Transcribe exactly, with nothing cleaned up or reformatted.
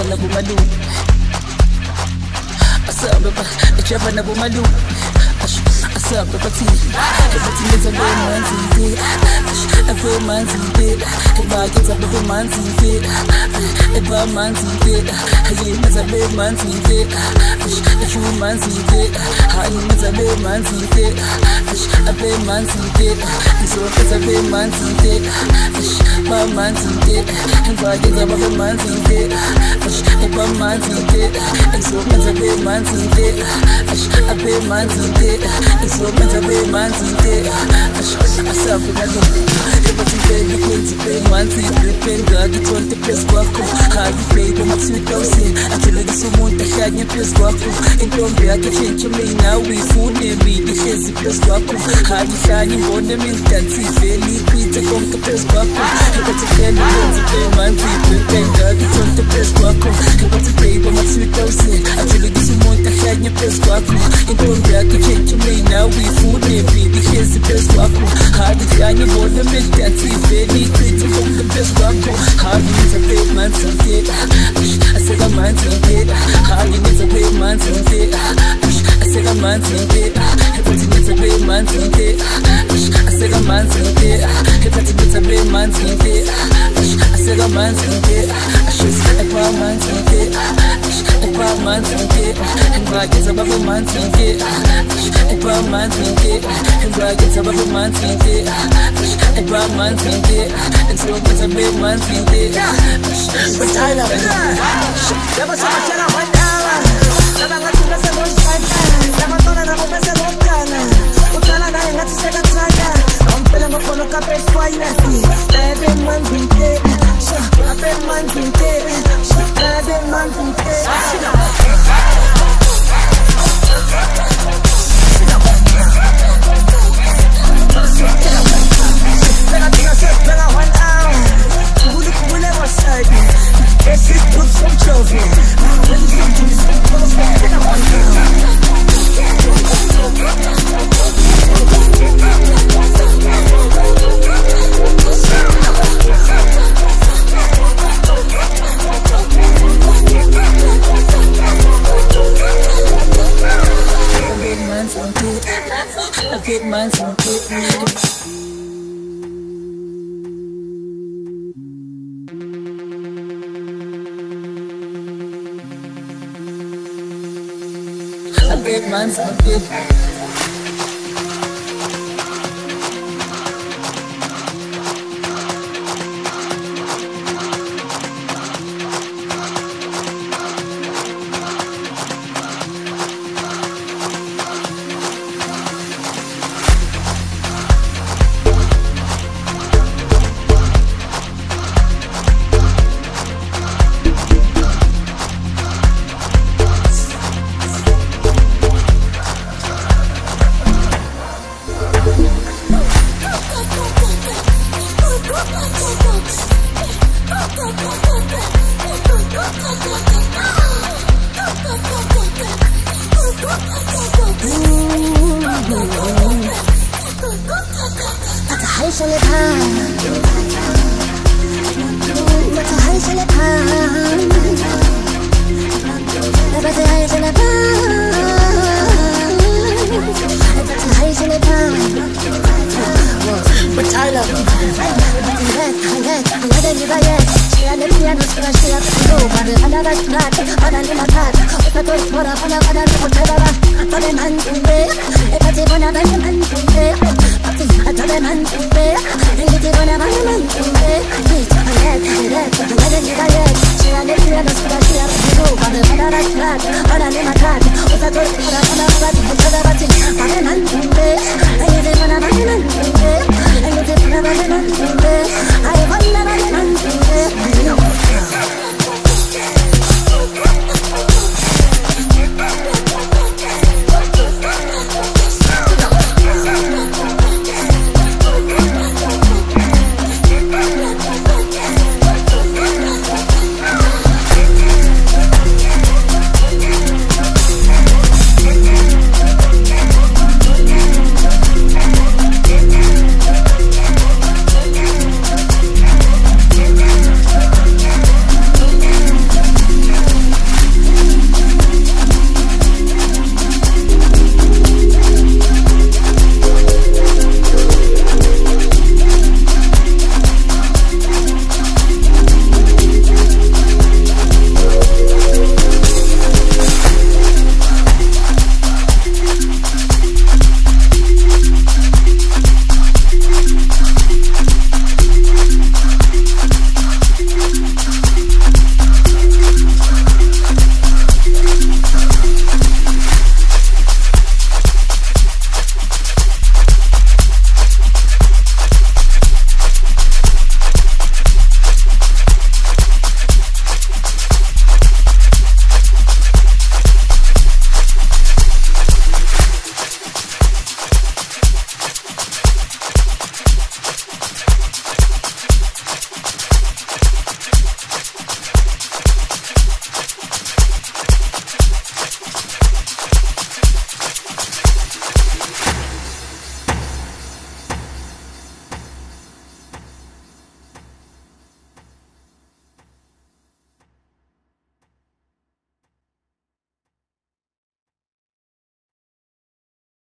na bumalu Asabe pa Echava na bumalu Asabe pa ti Epati nita be manzinde Ebe manzinde Eba kita be manzinde Eba manzinde Hayi nita be manzinde Eshu manzinde Hayi nita be manzinde Ebe manzinde Iso nita be manzinde Ba manzinde Eba kita be manzinde Eba manzinde Iso nita be manzinde Ebe manzinde Iso nita be manzinde Asabe pa ti Epati be kwenti be manzinde Penga gitonte pes kwako Hayi baby matswita usi Atelegisa umuntu ahlanye pes kwako Intombi yakhe tshintshe mina uyifune mina ihlezi pes kwako Hayi hlanye ngibone mingidansi vele ikwithe konke pes kwako Epati phela kwenti be manzinde Penga gitonte pes kwako Epati baby matswita usi Atelegisa umuntu ahlanye pes kwako Intombi yakhe tshintshe mina uyifune mina ihlezi pes kwako Hayi hlanye ngibone mingidansi vele ikwithe konke pes kwako Hayi nita be manzinde Aseka manzinde Hayi nita be manzinde Aseka manzinde Epati nita be manzinde Aseka manzinde Epati nita be manzinde Aseka manzinde Epa manzinde Epa manzinde Epa kita baba manzinde Epa manzinde Epa kita baba manzinde Epa manzinde Enso kita be manzinde But I love it. Never saw a channel one hour. Never got to mess with one time. Never thought I would mess with one time. But I got to get to second time. I'm feeling up on the carpet fine. Baby, man, be dead. I've been man, be dead. Baby, man, be dead. Esse é tudo som de ouvir. I get mine from it. I get mine from it. Para